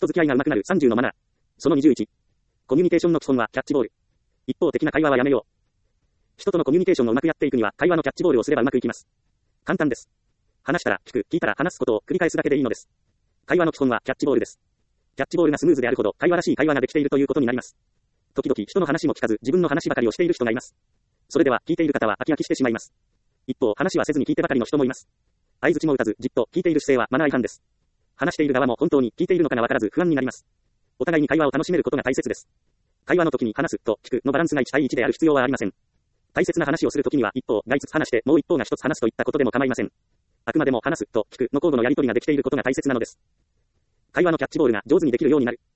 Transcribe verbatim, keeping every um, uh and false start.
人付き合いが上手くなるさんじゅうのマナー。そのにじゅういち。コミュニケーションの基本はキャッチボール。一方的な会話はやめよう。人とのコミュニケーションをうまくやっていくには、会話のキャッチボールをすればうまくいきます。簡単です。話したら聞く、聞いたら話すことを繰り返すだけでいいのです。会話の基本はキャッチボールです。キャッチボールがスムーズであるほど、会話らしい会話ができているということになります。時々人の話も聞かず、自分の話ばかりをしている人がいます。それでは、聞いている方は飽き飽きしてしまいます。一方、話はせずに聞いてばかりの人もいます。相槌も打たず、じっと聞いている姿勢はマナー違反です。話している側も本当に聞いているのかがわからず不安になります。お互いに会話を楽しめることが大切です。会話の時に話すと聞くのバランスがいち対いちである必要はありません。大切な話をするときには一方がいつつ話してもう一方が一つ話すといったことでも構いません。あくまでも話すと聞くの交互のやり取りができていることが大切なのです。会話のキャッチボールが上手にできるようになる。